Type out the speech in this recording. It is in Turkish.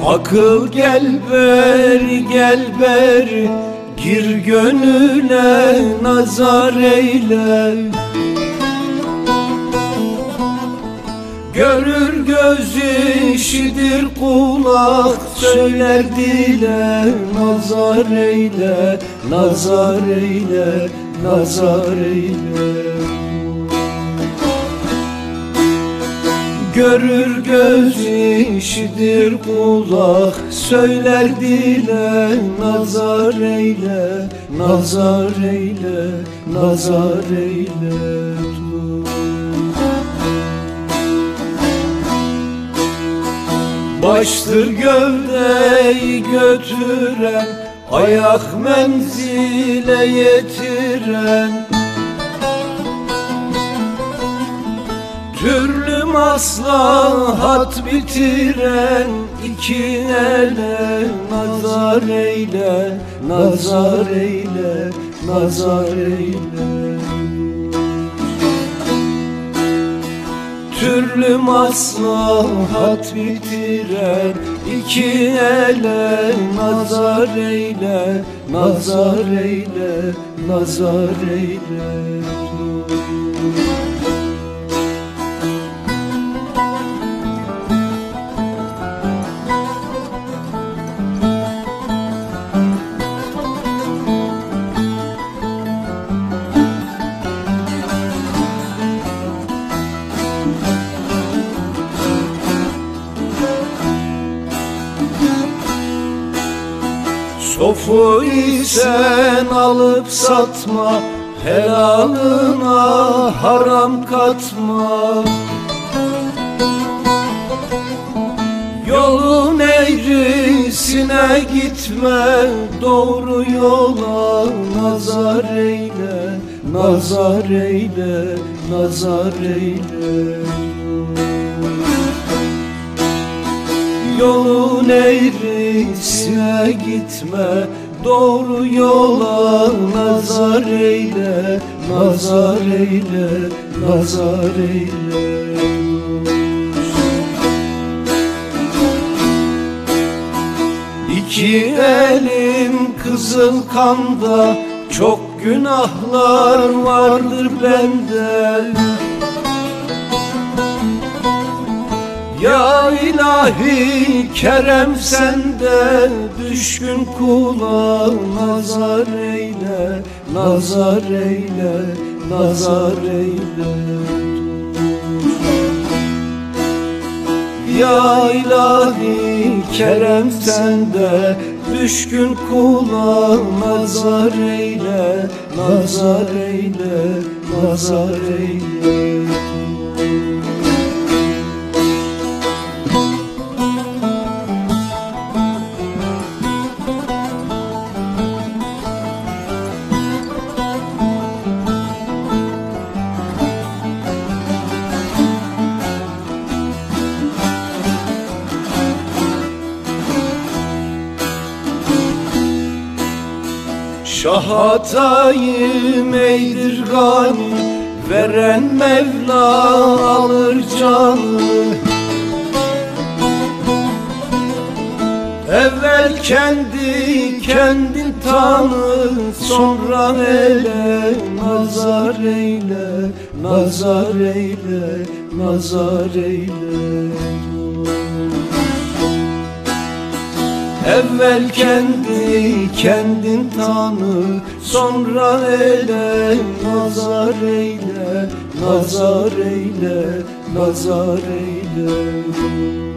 Akıl gel beri, gir gönüle nazar eyle. Görür göz, işitir kulak, söyler dile nazar eyle, nazar eyle, nazar eyle. Görür göz, işitir kulak, söyler dile nazar eyle, nazar eyle, nazar eyle. Baştır gövdeyi götüren, ayak menzile yetiren, türlü maslahat bitiren, iki ele nazar eyle, nazar eyle, nazar eyle. Türlü maslahat bitiren, iki ele nazar eyle, nazar eyle, nazar eyle. Sofu isen alıp satma, helalına haram katma. Yolun eğrisine gitme, doğru yola nazar eyle, nazar eyle, nazar eyle. Yolun eğrisine gitme, doğru yola nazar eyle, nazar eyle, nazar eyle. İki elim kızıl kanda, çok günahlar vardır bende. Ya ilahi kerem sende, düşkün kula nazar eyle, nazar eyle, nazar eyle. Ya ilahi kerem sende, düşkün kula nazar eyle, nazar eyle, nazar eyle. Şahatayım eydir gani, veren Mevla alır canı. Evvel kendin tanı, sonra ele nazar eyle, nazar eyle, nazar eyle. Evvel kendin tanı, sonra ele nazar eyle, nazar eyle, nazar eyle.